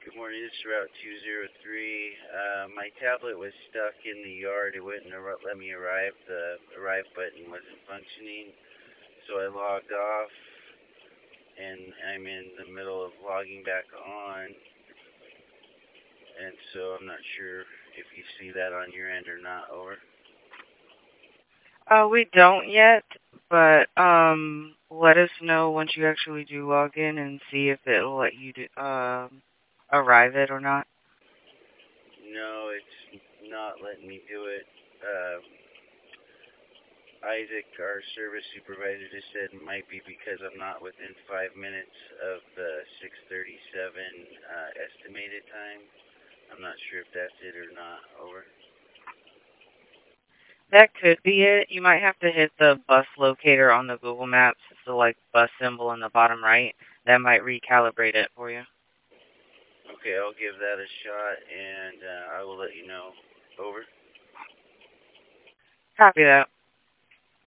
Good morning, this is Route 203. My tablet was stuck in the yard. It wouldn't let me arrive. The arrive button wasn't functioning. So I logged off, and I'm in the middle of logging back on. And so I'm not sure if you see that on your end or not. Over. We don't yet, but let us know once you actually do log in and see if it'll let you arrive it or not. No, it's not letting me do it. Isaac, our service supervisor, just said it might be because I'm not within 5 minutes of the 6:37 estimated time. I'm not sure if that's it or not. Over. That could be it. You might have to hit the bus locator on the Google Maps, the bus symbol in the bottom right. That might recalibrate it for you. Okay, I'll give that a shot, and I will let you know. Over. Copy that.